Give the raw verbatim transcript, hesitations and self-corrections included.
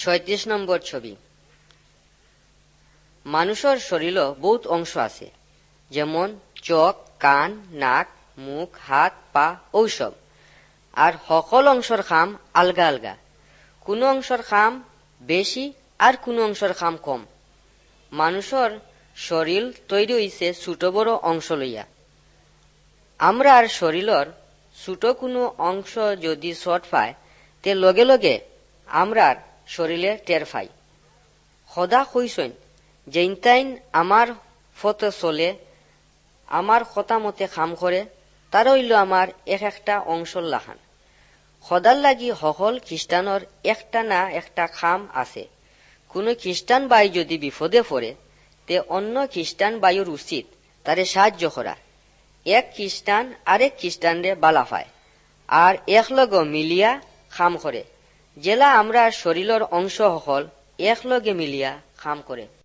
ছয়ত্রিশ নম্বর ছবি। মানুষের শরীরও বহুত অংশ আছে, যেমন চোখ, কান, নাক, মুখ, হাত, পা ঔসব। আর সকল অংশর খাম আলগা আলগা। কোনো অংশর খাম বেশি আর কোনো অংশর খাম কম। মানুষের শরীর তৈরি হইছে ছোট বড় অংশ লইয়া। আমরা আর শরীরের ছোট কোনো অংশ যদি শর্ট পায়, তে লগে লগে আমরা শরীরে টের পাই। সদা কইসইন যেইনতাইন আমার ফতে চলে, আমার কথা মতে কাম করে, তার হইল আমার এক একটা অংশর লাহান। সদার লাগি সকল খ্রিস্টানের একটা না একটা খাম আছে। কোনো খ্রিস্টান ভাই যদি বিপদে পড়ে, তে অন্য খ্রিস্টান ভাইয়ের উচিত তারে সাহায্য করা। এক খ্রিস্টান আরেক খ্রিস্টানরে বালা পায় আর একলগে মিলিয়া খাম করে। জেলা আমরা শরীরের অংশ সকল একলগে মিলিয়া খাম করে।